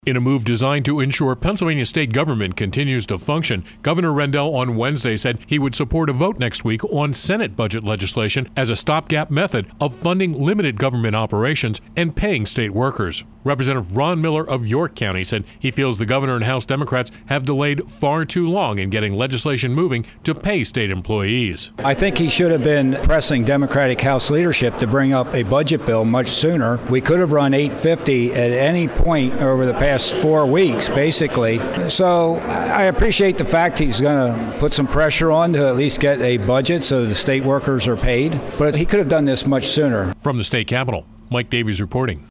In a move designed to ensure Pennsylvania state government continues to function, Governor Rendell on Wednesday said he would support a vote next week on Senate budget legislation as a stopgap method of funding limited government operations and paying state workers. Representative Ron Miller of York County said he feels the governor and House Democrats have delayed far too long in getting legislation moving to pay state employees. I think he should have been pressing Democratic House leadership to bring up a budget bill much sooner. We could have run 850 at any point over the past 4 weeks, basically. So I appreciate the fact he's going to put some pressure on to at least get a budget so the state workers are paid. But he could have done this much sooner. From the state capitol, Mike Davies reporting.